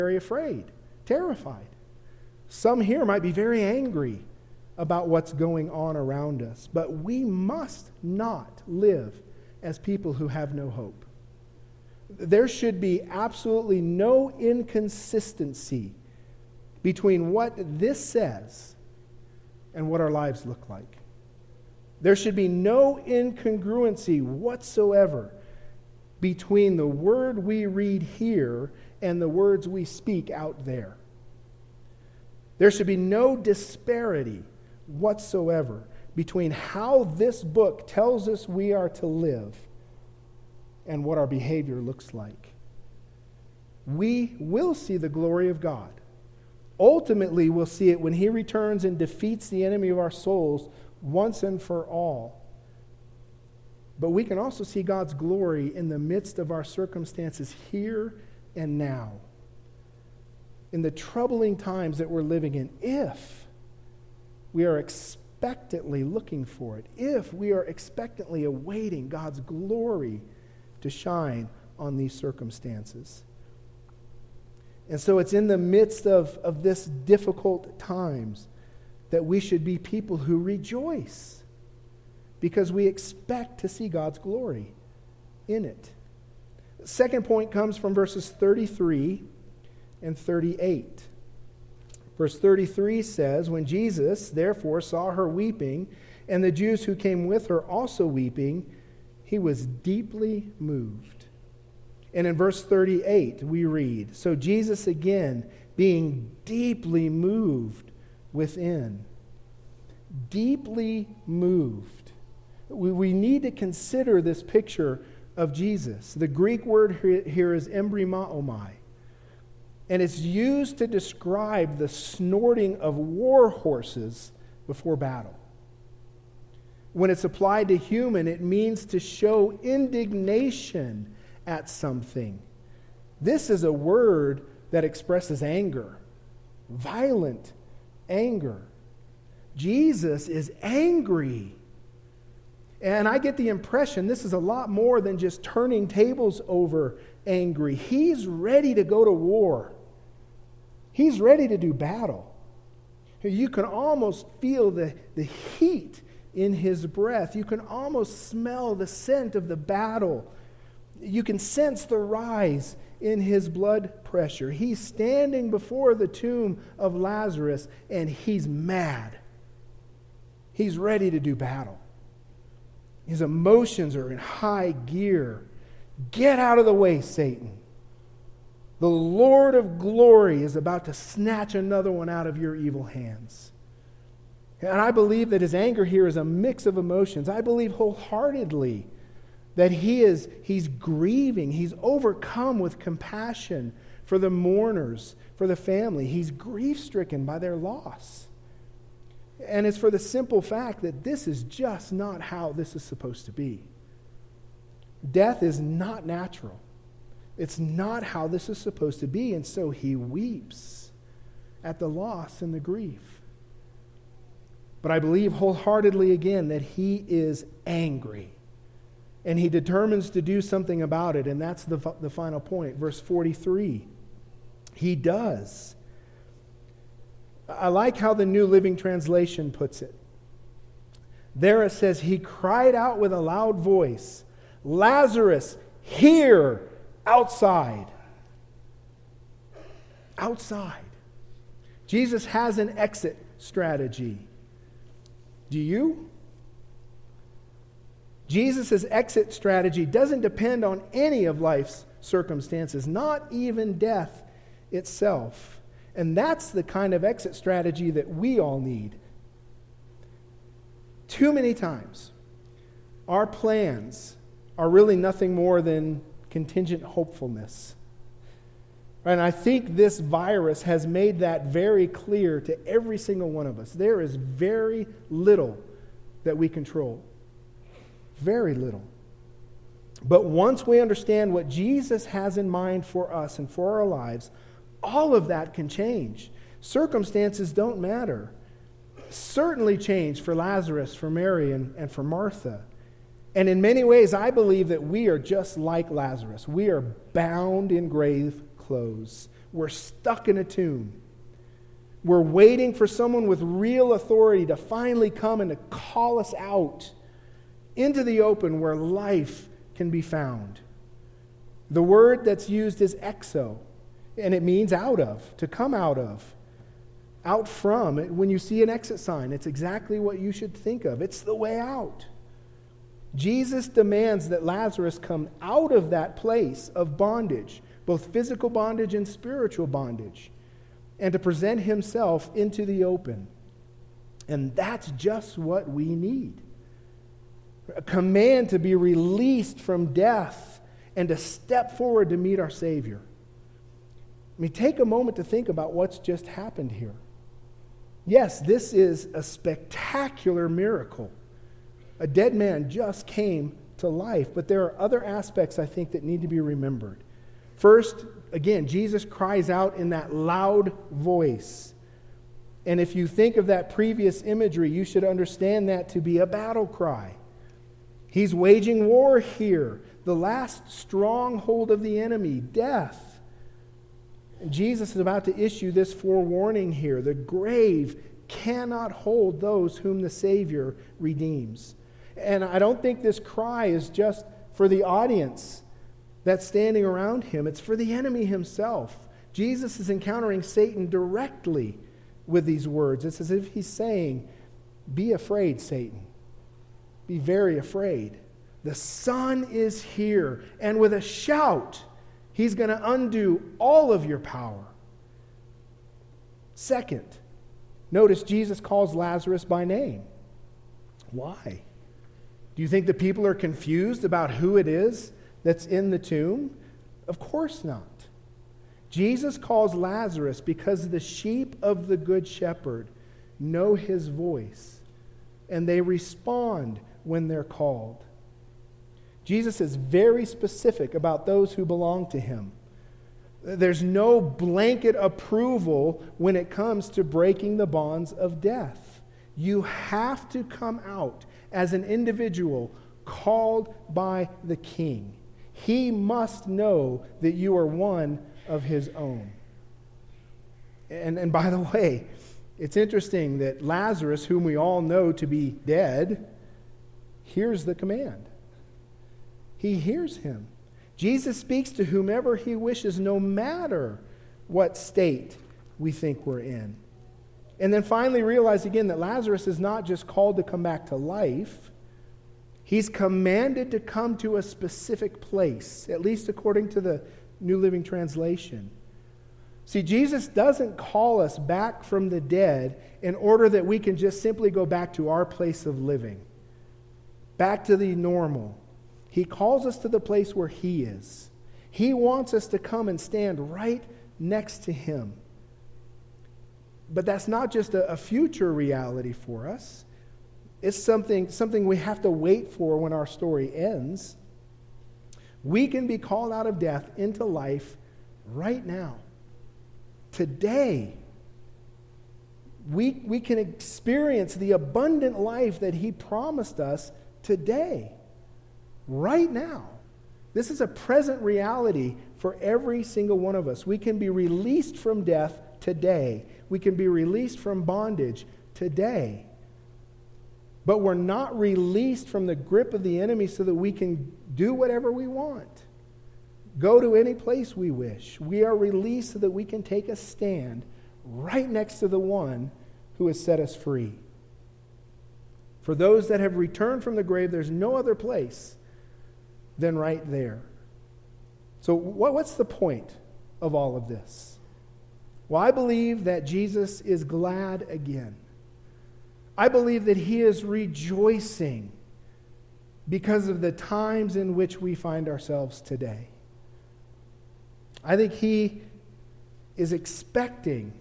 very afraid, terrified. Some here might be very angry about what's going on around us. But we must not live as people who have no hope. There should be absolutely no inconsistency between what this says and what our lives look like. There should be no incongruency whatsoever between the word we read here and the words we speak out there. There should be no disparity whatsoever between how this book tells us we are to live and what our behavior looks like. We will see the glory of God. Ultimately, we'll see it when He returns and defeats the enemy of our souls once and for all. But we can also see God's glory in the midst of our circumstances here and now. In the troubling times that we're living in, if we are expectantly looking for it, if we are expectantly awaiting God's glory to shine on these circumstances. And so it's in the midst of this difficult times that we should be people who rejoice because we expect to see God's glory in it. The second point comes from verses 33 and 38. Verse 33 says, "When Jesus, therefore, saw her weeping, and the Jews who came with her also weeping, He was deeply moved." And in verse 38, we read, "So Jesus again, being deeply moved within." Deeply moved. We need to consider this picture of Jesus. The Greek word here is embrymaomai. And it's used to describe the snorting of war horses before battle. When it's applied to human, it means to show indignation at something. This is a word that expresses anger, violent anger. Jesus is angry. And I get the impression this is a lot more than just turning tables over angry. He's ready to go to war. He's ready to do battle. You can almost feel the heat in His breath. You can almost smell the scent of the battle. You can sense the rise in His blood pressure. He's standing before the tomb of Lazarus, and He's mad. He's ready to do battle. His emotions are in high gear. Get out of the way, Satan. The Lord of glory is about to snatch another one out of your evil hands. And I believe that His anger here is a mix of emotions. I believe wholeheartedly that He's grieving. He's overcome with compassion for the mourners, for the family. He's grief-stricken by their loss. And it's for the simple fact that this is just not how this is supposed to be. Death is not natural. It's not how this is supposed to be, and so He weeps at the loss and the grief. But I believe wholeheartedly again that He is angry, and He determines to do something about it, and that's the final point. Verse 43, He does. I like how the New Living Translation puts it. There it says, He cried out with a loud voice, "Lazarus, here, outside." Outside. Jesus has an exit strategy. Do you? Jesus' exit strategy doesn't depend on any of life's circumstances, not even death itself. And that's the kind of exit strategy that we all need. Too many times, our plans are really nothing more than contingent hopefulness. And I think this virus has made that very clear to every single one of us. There is very little that we control. Very little. But once we understand what Jesus has in mind for us and for our lives, all of that can change. Circumstances don't matter. Certainly changed for Lazarus, for Mary, and for Martha. And in many ways, I believe that we are just like Lazarus. We are bound in grave clothes. we're stuck in a tomb. We're waiting for someone with real authority to finally come and to call us out into the open where life can be found. The word that's used is exo, and it means out of, to come out of, out from. When you see an exit sign, it's exactly what you should think of. It's the way out. Jesus demands that Lazarus come out of that place of bondage, both physical bondage and spiritual bondage, and to present himself into the open. And that's just what we need. A command to be released from death and to step forward to meet our Savior. I mean, take a moment to think about what's just happened here. Yes, this is a spectacular miracle. A dead man just came to life, but there are other aspects, I think, that need to be remembered. First, again, Jesus cries out in that loud voice. And if you think of that previous imagery, you should understand that to be a battle cry. He's waging war here, the last stronghold of the enemy, death. And Jesus is about to issue this forewarning here. The grave cannot hold those whom the Savior redeems. And I don't think this cry is just for the audience that's standing around him. It's for the enemy himself. Jesus is encountering Satan directly with these words. It's as if he's saying, be afraid, Satan. Be very afraid. The Son is here, and with a shout, he's going to undo all of your power. Second, notice Jesus calls Lazarus by name. Why? Do you think the people are confused about who it is that's in the tomb? Of course not. Jesus calls Lazarus because the sheep of the Good Shepherd know his voice, and they respond when they're called. Jesus is very specific about those who belong to him. There's no blanket approval when it comes to breaking the bonds of death. You have to come out as an individual called by the King. He must know that you are one of his own. And by the way, it's interesting that Lazarus, whom we all know to be dead, hears the command. He hears him. Jesus speaks to whomever he wishes, no matter what state we think we're in. And then finally realize again that Lazarus is not just called to come back to life. He's commanded to come to a specific place, at least according to the New Living Translation. See, Jesus doesn't call us back from the dead in order that we can just simply go back to our place of living, back to the normal. He calls us to the place where he is. He wants us to come and stand right next to him. But that's not just a future reality for us. It's something we have to wait for when our story ends. We can be called out of death into life right now. Today, we can experience the abundant life that he promised us today. Right now. This is a present reality for every single one of us. We can be released from death today. We can be released from bondage today. But we're not released from the grip of the enemy so that we can do whatever we want. Go to any place we wish. We are released so that we can take a stand right next to the one who has set us free. For those that have returned from the grave, there's no other place than right there. So what's the point of all of this? Well, I believe that Jesus is glad again. I believe that he is rejoicing because of the times in which we find ourselves today. I think he is expecting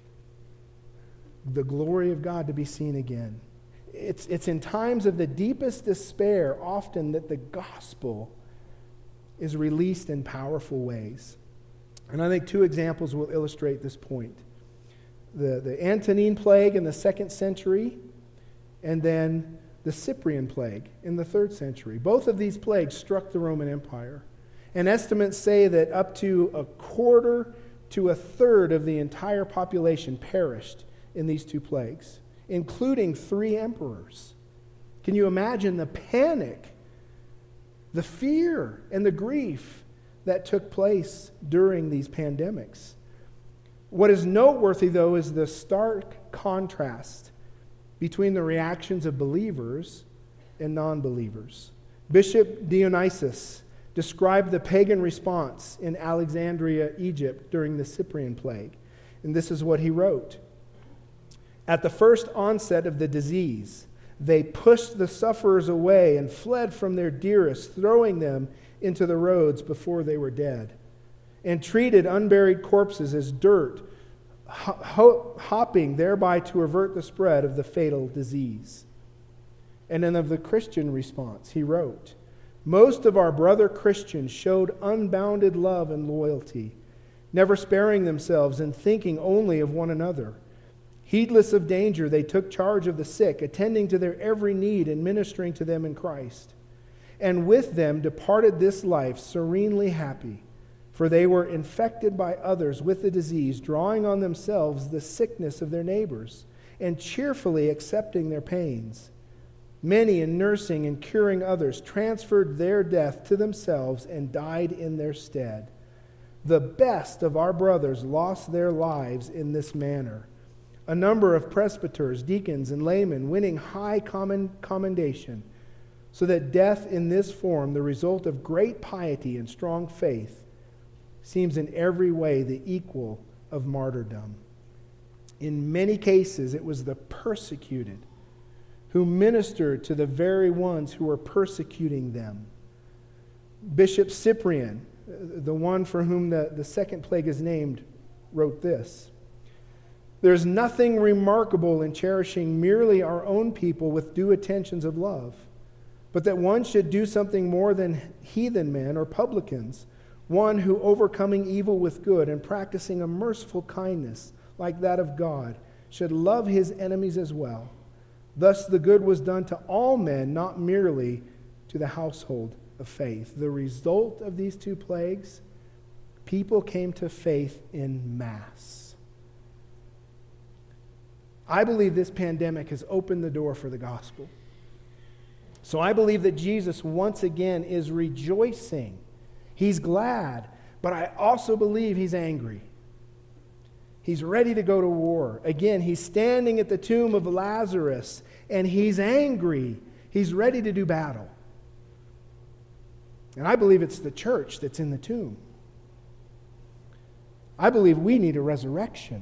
the glory of God to be seen again. It's in times of the deepest despair often that the gospel is released in powerful ways. And I think two examples will illustrate this point. The Antonine plague in the 2nd century, and then the Cyprian plague in the 3rd century. Both of these plagues struck the Roman Empire. And estimates say that up to 250 to a third of the entire population perished in these 2 plagues, including 3 emperors. Can you imagine the panic, the fear, and the grief that took place during these pandemics? What is noteworthy, though, is the stark contrast between the reactions of believers and non-believers. Bishop Dionysius described the pagan response in Alexandria, Egypt, during the Cyprian plague. And this is what he wrote. At the first onset of the disease, they pushed the sufferers away and fled from their dearest, throwing them into the roads before they were dead, and treated unburied corpses as dirt, hopping thereby to avert the spread of the fatal disease. And then of the Christian response, he wrote, most of our brother Christians showed unbounded love and loyalty, never sparing themselves and thinking only of one another. Heedless of danger, they took charge of the sick, attending to their every need and ministering to them in Christ. And with them departed this life serenely happy, for they were infected by others with the disease, drawing on themselves the sickness of their neighbors, and cheerfully accepting their pains. Many, in nursing and curing others, transferred their death to themselves and died in their stead. The best of our brothers lost their lives in this manner. A number of presbyters, deacons, and laymen winning high commendation, so that death in this form, the result of great piety and strong faith, seems in every way the equal of martyrdom. In many cases, it was the persecuted who ministered to the very ones who were persecuting them. Bishop Cyprian, the one for whom the second plague is named, wrote this: there's nothing remarkable in cherishing merely our own people with due attentions of love, but that one should do something more than heathen men or publicans, one who, overcoming evil with good and practicing a merciful kindness like that of God, should love his enemies as well. Thus the good was done to all men, not merely to the household of faith. The result of these 2 plagues, people came to faith in mass. I believe this pandemic has opened the door for the gospel. So I believe that Jesus once again is rejoicing. He's glad, but I also believe he's angry. He's ready to go to war. Again, he's standing at the tomb of Lazarus, and he's angry. He's ready to do battle. And I believe it's the church that's in the tomb. I believe we need a resurrection.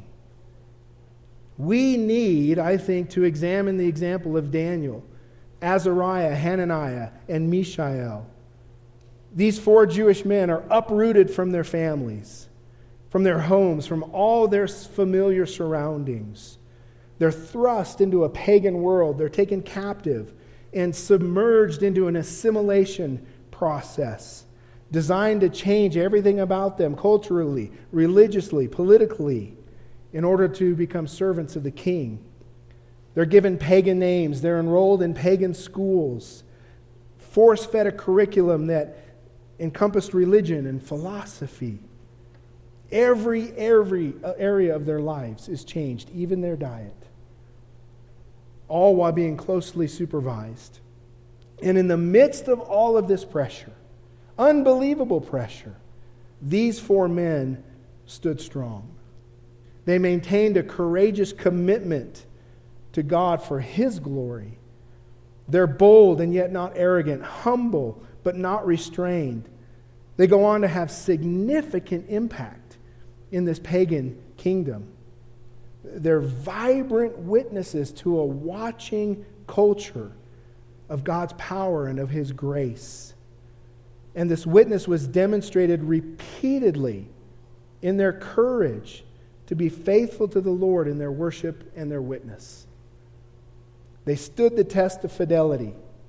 We need, I think, to examine the example of Daniel, Azariah, Hananiah, and Mishael. These 4 Jewish men are uprooted from their families, from their homes, from all their familiar surroundings. They're thrust into a pagan world. They're taken captive and submerged into an assimilation process designed to change everything about them culturally, religiously, politically, in order to become servants of the king. They're given pagan names. They're enrolled in pagan schools, force-fed a curriculum that encompassed religion and philosophy. Every area of their lives is changed, even their diet, all while being closely supervised. And in the midst of all of this pressure, unbelievable pressure, these 4 men stood strong. They maintained a courageous commitment to God for his glory. They're bold and yet not arrogant, humble but not restrained. They go on to have significant impact in this pagan kingdom. They're vibrant witnesses to a watching culture of God's power and of his grace. And this witness was demonstrated repeatedly in their courage to be faithful to the Lord in their worship and their witness. They stood the test of fidelity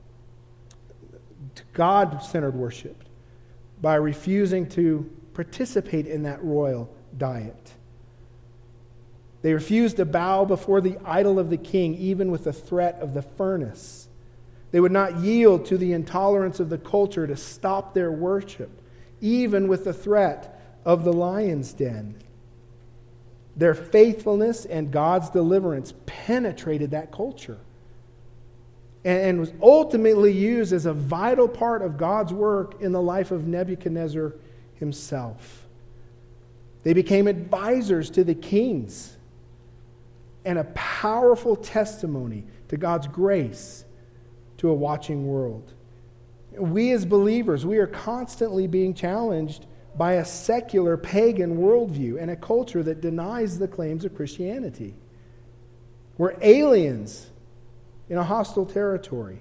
to God-centered worship by refusing to participate in that royal diet. They refused to bow before the idol of the king, even with the threat of the furnace. They would not yield to the intolerance of the culture to stop their worship, even with the threat of the lion's den. Their faithfulness and God's deliverance penetrated that culture and was ultimately used as a vital part of God's work in the life of Nebuchadnezzar himself. They became advisors to the kings and a powerful testimony to God's grace to a watching world. We as believers, we are constantly being challenged by a secular pagan worldview and a culture that denies the claims of Christianity. We're aliens in a hostile territory,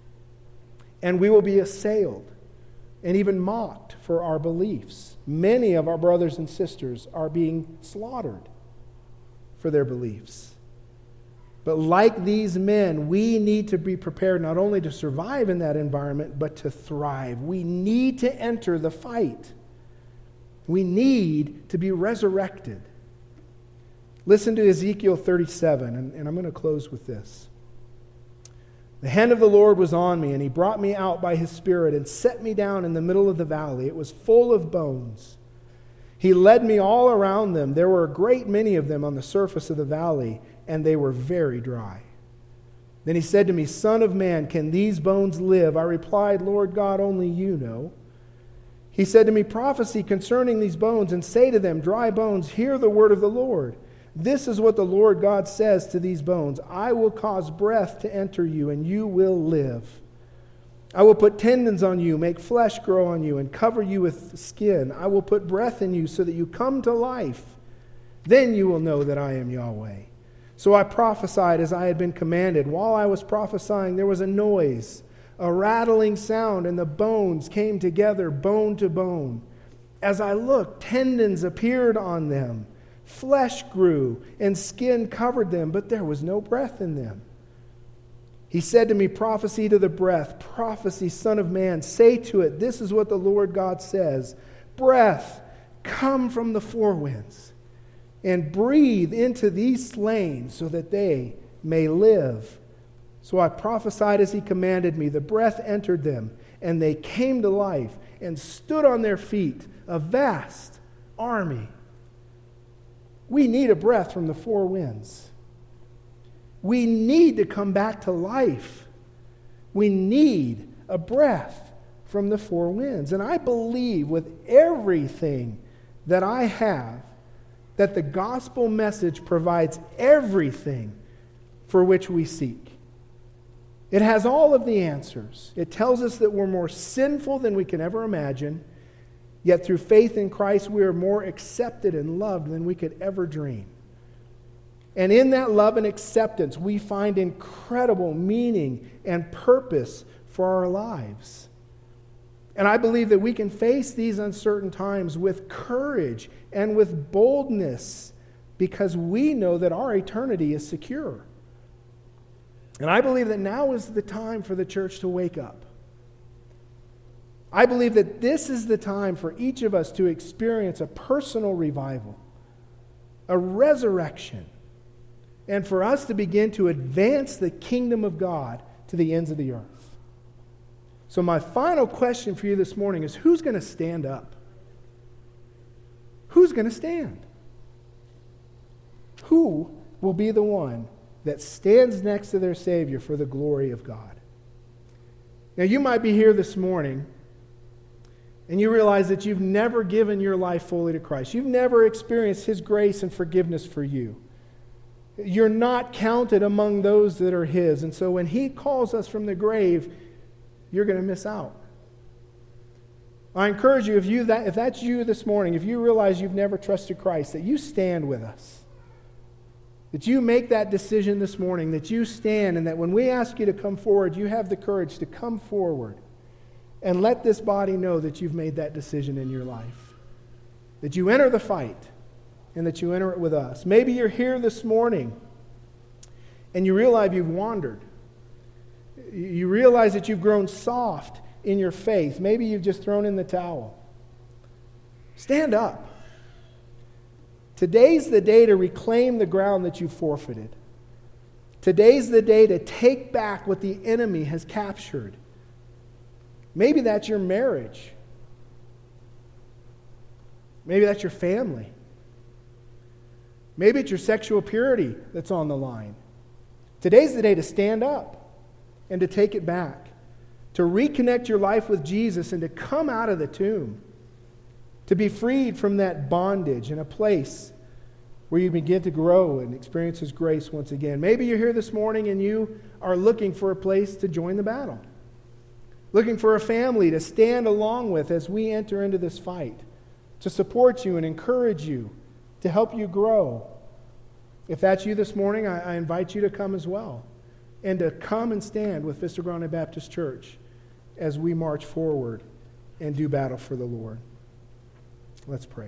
and we will be assailed and even mocked for our beliefs. Many of our brothers and sisters are being slaughtered for their beliefs. But like these men, we need to be prepared not only to survive in that environment, but to thrive. We need to enter the fight. We need to be resurrected. Listen to Ezekiel 37, and I'm going to close with this. The hand of the Lord was on me, and he brought me out by his Spirit and set me down in the middle of the valley. It was full of bones. He led me all around them. There were a great many of them on the surface of the valley, and they were very dry. Then he said to me, Son of man, can these bones live? I replied, Lord God, only you know. He said to me, Prophesy concerning these bones, and say to them, Dry bones, hear the word of the Lord. This is what the Lord God says to these bones. I will cause breath to enter you, and you will live. I will put tendons on you, make flesh grow on you, and cover you with skin. I will put breath in you so that you come to life. Then you will know that I am Yahweh. So I prophesied as I had been commanded. While I was prophesying, there was a noise, a rattling sound, and the bones came together, bone to bone. As I looked, tendons appeared on them. Flesh grew, and skin covered them, but there was no breath in them. He said to me, Prophesy to the breath, prophesy, Son of man, say to it, This is what the Lord God says, Breath, come from the four winds, and breathe into these slain so that they may live. So I prophesied as he commanded me. The breath entered them, and they came to life and stood on their feet, a vast army. We need a breath from the four winds. We need to come back to life. We need a breath from the four winds. And I believe with everything that I have that the gospel message provides everything for which we seek. It has all of the answers. It tells us that we're more sinful than we can ever imagine, yet through faith in Christ we are more accepted and loved than we could ever dream. And in that love and acceptance, we find incredible meaning and purpose for our lives. And I believe that we can face these uncertain times with courage and with boldness because we know that our eternity is secure. And I believe that now is the time for the church to wake up. I believe that this is the time for each of us to experience a personal revival, a resurrection, and for us to begin to advance the kingdom of God to the ends of the earth. So my final question for you this morning is, who's going to stand up? Who's going to stand? Who will be the one that stands next to their Savior for the glory of God? Now, you might be here this morning and you realize that you've never given your life fully to Christ. You've never experienced His grace and forgiveness for you. You're not counted among those that are His. And so when He calls us from the grave, you're going to miss out. I encourage you, if that's you this morning, if you realize you've never trusted Christ, that you stand with us. That you make that decision this morning, that you stand, and that when we ask you to come forward, you have the courage to come forward and let this body know that you've made that decision in your life. That you enter the fight and that you enter it with us. Maybe you're here this morning and you realize you've wandered. You realize that you've grown soft in your faith. Maybe you've just thrown in the towel. Stand up. Today's the day to reclaim the ground that you forfeited. Today's the day to take back what the enemy has captured. Maybe that's your marriage. Maybe that's your family. Maybe it's your sexual purity that's on the line. Today's the day to stand up and to take it back, to reconnect your life with Jesus and to come out of the tomb, to be freed from that bondage in a place where you begin to grow and experience His grace once again. Maybe you're here this morning and you are looking for a place to join the battle, looking for a family to stand along with as we enter into this fight, to support you and encourage you, to help you grow. If that's you this morning, I invite you to come as well, and to come and stand with Vista Grande Baptist Church as we march forward and do battle for the Lord. Let's pray.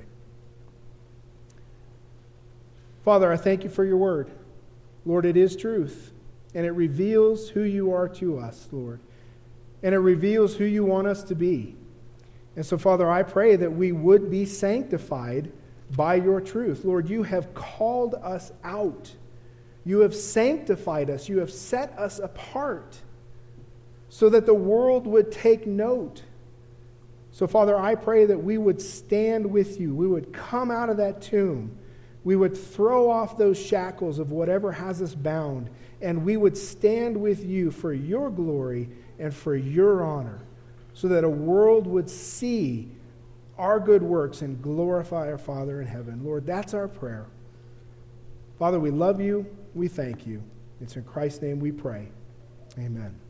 Father, I thank you for your word. Lord, it is truth, and it reveals who you are to us, Lord, and it reveals who you want us to be. And so, Father, I pray that we would be sanctified by your truth. Lord, you have called us out. You have sanctified us. You have set us apart so that the world would take note. So, Father, I pray that we would stand with you. We would come out of that tomb. We would throw off those shackles of whatever has us bound, and we would stand with you for your glory and for your honor, so that a world would see our good works and glorify our Father in heaven. Lord, that's our prayer. Father, we love you. We thank you. It's in Christ's name we pray. Amen.